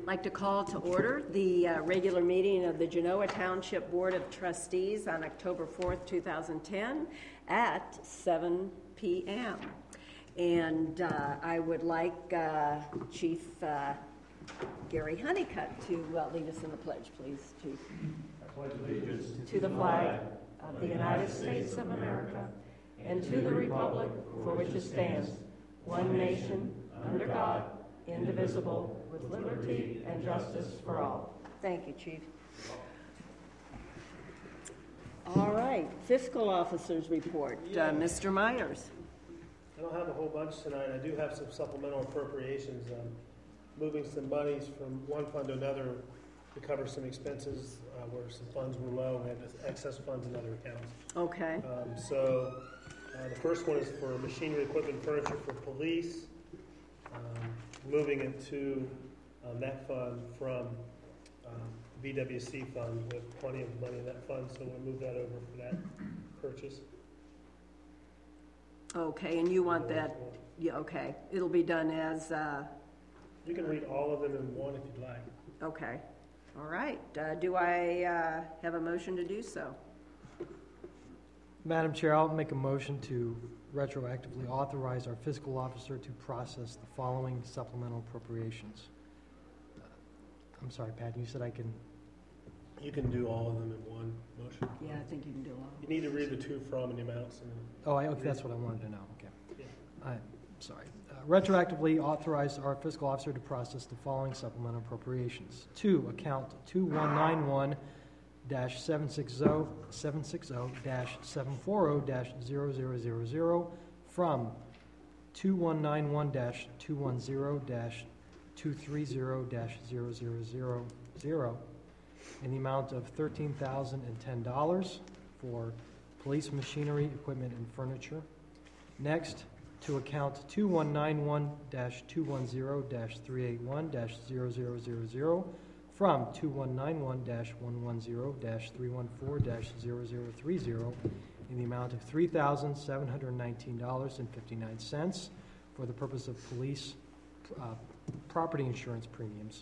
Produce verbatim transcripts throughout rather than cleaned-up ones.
like to call to order the uh, regular meeting of the Genoa Township Board of Trustees on October fourth, two thousand ten at seven p m And uh, I would like uh, Chief uh, Gary Honeycutt to uh, lead us in the pledge, please, Chief. I pledge allegiance to the flag of the United States of America and to the republic for which it stands, one nation, under God, indivisible, with liberty and justice for all. Thank you, Chief. All right, fiscal officer's report. Uh, Mister Myers. I don't have a whole bunch tonight. I do have some supplemental appropriations, um, moving some monies from one fund to another to cover some expenses uh, where some funds were low. We had excess funds in other accounts. Okay. Um, so uh, the first one is for machinery, equipment, furniture for police. Um, moving it to um, that fund from um, V W C fund. We have plenty of money in that fund, so we'll move that over for that purchase. Okay, and you want that, yeah, okay. It'll be done as, uh, You can read all of them in one if you'd like. okay. All right. Uh, do I uh, have a motion to do so? Madam Chair, I'll make a motion to retroactively authorize our fiscal officer to process the following supplemental appropriations. Uh, I'm sorry, Pat, you said I can... You can do all of them in one motion. Yeah, I think you can do all. You need to read the to, from, and the amounts. And Oh, I, okay, that's what I wanted to know. Okay. Yeah. I'm sorry. Uh, retroactively authorize our fiscal officer to process the following supplemental appropriations. Two, account two one nine one dash seven six zero seven six zero dash seven four zero dash zero zero zero zero from two one nine one dash two one zero dash two three zero dash zero zero zero zero in the amount of thirteen thousand ten dollars for police machinery, equipment, and furniture. Next, to account two one nine one dash two one zero dash three eight one dash zero zero zero zero from two one nine one dash one one zero dash three one four dash zero zero three zero in the amount of three thousand seven hundred nineteen dollars and fifty-nine cents for the purpose of police uh, property insurance premiums.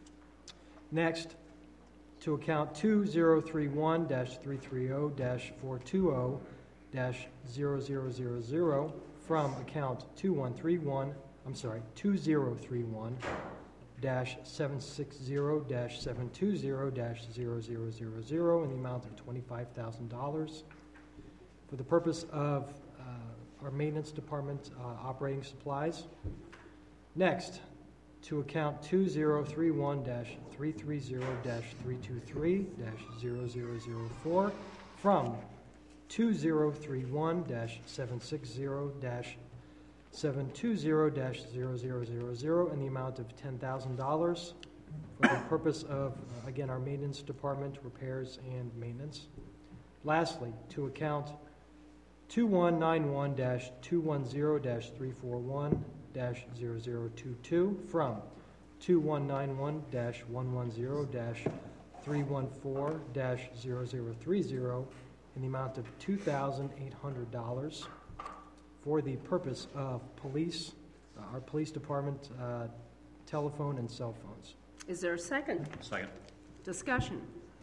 Next, to account two zero three one dash three three zero dash four two zero dash zero zero zero zero from account two one three one, I'm sorry, two zero three one dash seven six zero dash seven two zero dash zero zero zero zero in the amount of twenty-five thousand dollars for the purpose of uh, our maintenance department uh, operating supplies. Next, to account two zero three one dash three three zero dash three two three dash zero zero zero four from two zero three one dash seven six zero dash seven two zero dash zero zero zero zero in the amount of ten thousand dollars for the purpose of, uh, again, our maintenance department, repairs and maintenance. Lastly, to account two one nine one dash two one zero dash three four one dash zero zero two two from two one nine one dash one one zero dash three one four dash zero zero three zero in the amount of two thousand eight hundred dollars for the purpose of police, uh, our police department, uh, telephone and cell phones. Is there a second? Second. Discussion.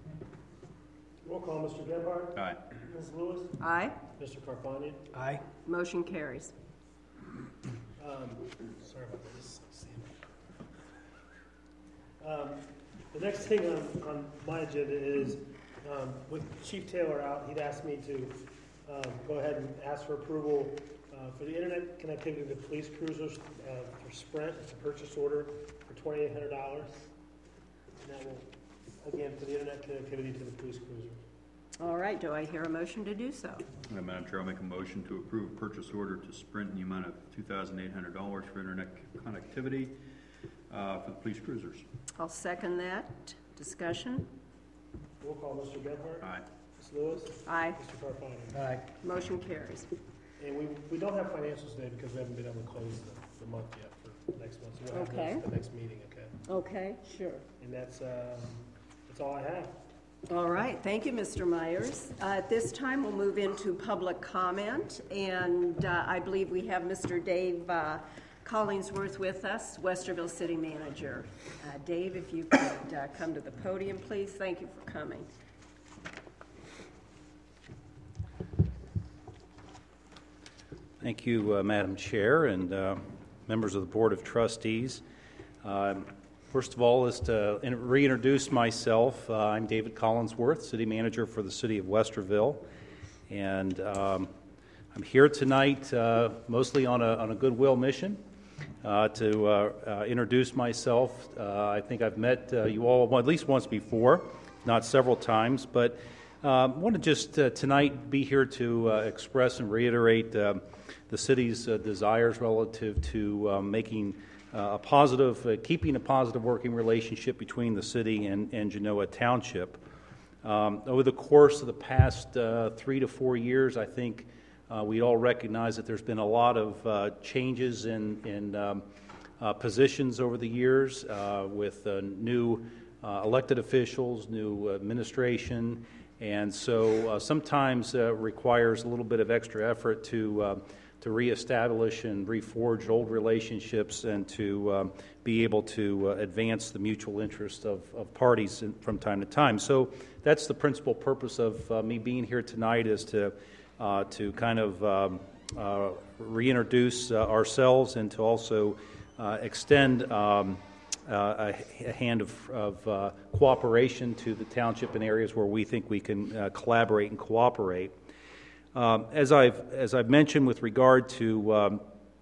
Roll call, Mister Gebhardt. Aye. Miz Lewis. Aye. Mister Carfani. Aye. Motion carries. Um, sorry about this. Um, the next thing on, on my agenda is, um, with Chief Taylor out, he'd asked me to um, go ahead and ask for approval uh, for the internet connectivity to police cruisers uh, for Sprint. It's a purchase order for twenty-eight hundred dollars. And that will, again, for the internet connectivity to the police cruisers. All right. Do I hear a motion to do so? Uh, Madam Chair, I'll make a motion to approve purchase order to Sprint in the amount of two thousand eight hundred dollars for internet connectivity uh, for the police cruisers. I'll second that. Discussion. Roll call, Mister Gebhardt. Aye. Miz Lewis. Aye. Mister Carfani. Aye. Motion carries. And we, we don't have financials today because we haven't been able to close the, the month yet for next month. So we'll have Okay. those at the next meeting, okay? Okay, sure. And that's, um, that's all I have. All right. Thank you, Mister Myers. Uh, at this time, we'll move into public comment. And uh, I believe we have Mister Dave uh, Collingsworth with us, Westerville City Manager. Uh, Dave, if you could uh, come to the podium, please. Thank you for coming. Thank you, uh, Madam Chair, and uh, members of the Board of Trustees. Um, first of all, is to reintroduce myself. Uh, I'm David Collingsworth, City Manager for the City of Westerville, and um, I'm here tonight uh, mostly on a, on a goodwill mission uh, to uh, uh, introduce myself. Uh, I think I've met uh, you all well, at least once before, not several times, but I uh, want to just uh, tonight be here to uh, express and reiterate uh, the city's uh, desires relative to uh, making uh, a positive, uh, keeping a positive working relationship between the city and, and Genoa Township. Um, over the course of the past uh, three to four years, I think uh, we all recognize that there's been a lot of uh, changes in, in um, uh, positions over the years uh, with uh, new uh, elected officials, new administration, and so uh, sometimes uh, requires a little bit of extra effort to uh, to reestablish and reforge old relationships and to um, be able to uh, advance the mutual interest of, of parties in, from time to time. So that's the principal purpose of uh, me being here tonight, is to uh, to kind of um, uh, reintroduce uh, ourselves and to also uh, extend um, uh, a, a hand of, of uh, cooperation to the township in areas where we think we can uh, collaborate and cooperate. Um, as I've as I've mentioned with regard to um,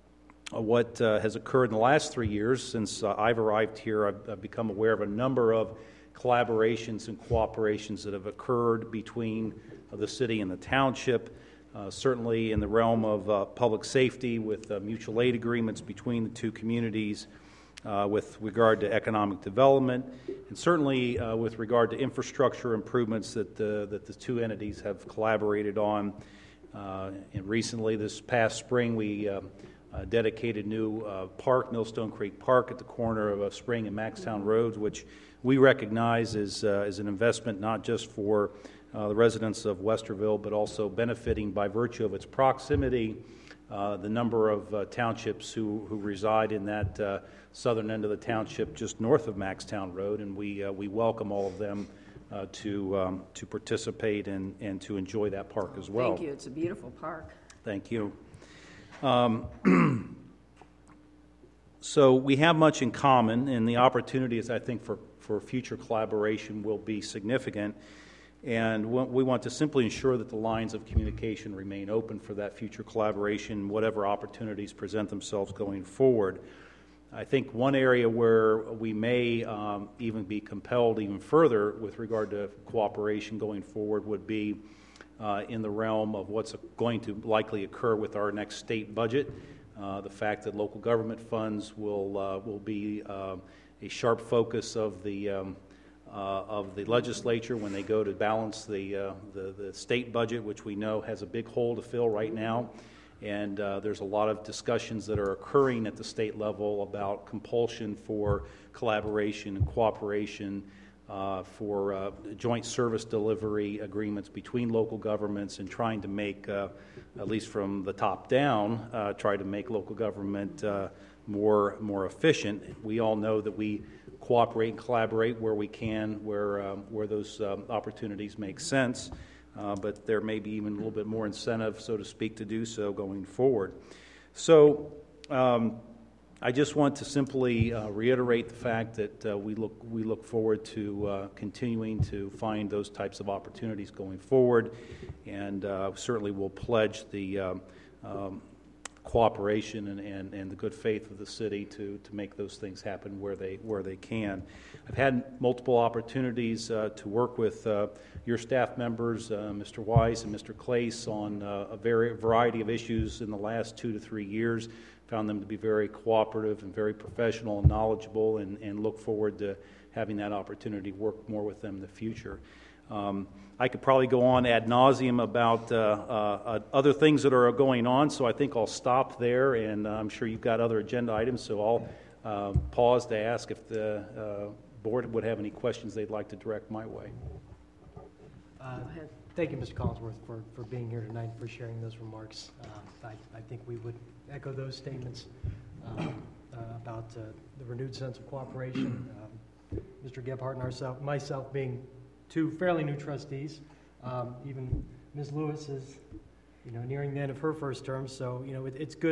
what uh, has occurred in the last three years since uh, I've arrived here, I've, I've become aware of a number of collaborations and cooperations that have occurred between uh, the city and the township. Uh, certainly in the realm of uh, public safety, with uh, mutual aid agreements between the two communities, uh, with regard to economic development, and certainly uh, with regard to infrastructure improvements that the, that the two entities have collaborated on. Uh, and recently, this past spring, we uh, uh, dedicated new uh, park, Millstone Creek Park, at the corner of uh, Spring and Maxtown Roads, which we recognize is, uh, is an investment not just for uh, the residents of Westerville, but also benefiting by virtue of its proximity uh, the number of uh, townships who, who reside in that uh, southern end of the township just north of Maxtown Road, and we, uh, we welcome all of them Uh, to um, to participate and, and to enjoy that park as well. Thank you. It's a beautiful park. Thank you. Um, so we have much in common, and the opportunities, I think, for, for future collaboration will be significant. And we want to simply ensure that the lines of communication remain open for that future collaboration, whatever opportunities present themselves going forward. I think one area where we may um, even be compelled even further with regard to cooperation going forward would be uh, in the realm of what's going to likely occur with our next state budget. Uh, the fact that local government funds will uh, will be uh, a sharp focus of the um, uh, of the legislature when they go to balance the, uh, the the state budget, which we know has a big hole to fill right now. And uh, there's a lot of discussions that are occurring at the state level about compulsion for collaboration and cooperation uh, for uh, joint service delivery agreements between local governments, and trying to make, uh, at least from the top down, uh, try to make local government uh, more more efficient. We all know that we cooperate and collaborate where we can, where um, where those um, opportunities make sense. Uh, but there may be even a little bit more incentive, so to speak, to do so going forward. So um, I just want to simply uh, reiterate the fact that uh, we look we look forward to uh, continuing to find those types of opportunities going forward, and uh, certainly will pledge the um, um, cooperation and, and, and the good faith of the city to, to make those things happen where they where they can. I've had multiple opportunities uh, to work with uh, your staff members, uh, Mister Wise and Mister Clace, on uh, a very variety of issues in the last two to three years. Found them to be very cooperative and very professional and knowledgeable, and, and look forward to having that opportunity to work more with them in the future. Um, I could probably go on ad nauseum about uh, uh, other things that are going on, so I think I'll stop there, and I'm sure you've got other agenda items, so I'll uh, pause to ask if the uh, board would have any questions they'd like to direct my way. Uh, thank you, Mister Collingsworth, for, for being here tonight and for sharing those remarks. Uh, I, I think we would echo those statements uh, uh, about uh, the renewed sense of cooperation. Um, Mister Gebhardt and ourselves, myself being two fairly new trustees. Um, even Miz Lewis is, you know, nearing the end of her first term, so, you know, it, it's good